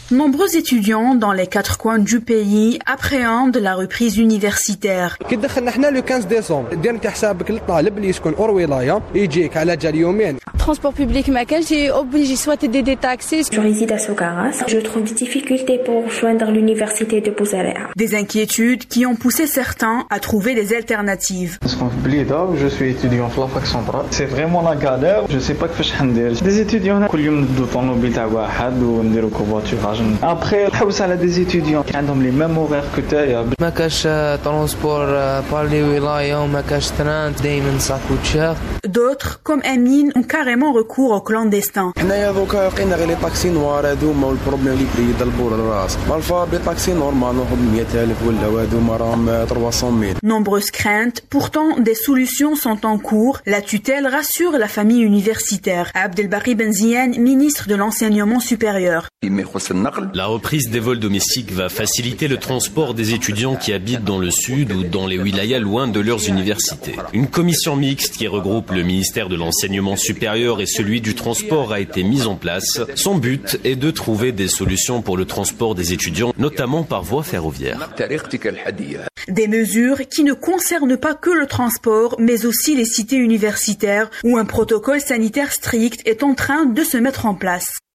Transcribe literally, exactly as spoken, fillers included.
Nombreux étudiants dans les quatre coins du pays appréhendent la reprise universitaire. Transport public Macal, j'ai obligé soit d'être détaxé. Je réside à Sogaras. Je trouve des difficultés pour joindre l'université de Bouzaréa. Des inquiétudes qui ont poussé certains à trouver des alternatives. Je suis étudiant à la fac centrale. C'est vraiment la galère. Je ne sais pas que je vais faire. Des étudiants, tous les jours, nous devons nous habiller au covoiturage. Après, il y a des étudiants qui ont les mêmes horaires que toi. ما كاش transport par les wilayas وما كاش train دايما ça coûte cher. D'autres, comme Amine, ont carrément recours aux clandestins. حنايا دوكا لقينا غير لي طاكسي نوار هذوما والبروبليم اللي يضربوا الراس. مالفا بلي طاكسي نورمال ناخذ مئة ألف ولا هذوما راهم trois cent mille. Nombreuses craintes, pourtant des solutions sont en cours. La tutelle rassure la famille universitaire. Abdelbari Benziane, ministre de l'enseignement supérieur. La reprise des vols domestiques va faciliter le transport des étudiants qui habitent dans le sud ou dans les wilayas loin de leurs universités. Une commission mixte qui regroupe le ministère de l'enseignement supérieur et celui du transport a été mise en place. Son but est de trouver des solutions pour le transport des étudiants, notamment par voie ferroviaire. Des mesures qui ne concernent pas que le transport, mais aussi les cités universitaires où un protocole sanitaire strict est en train de se mettre en place.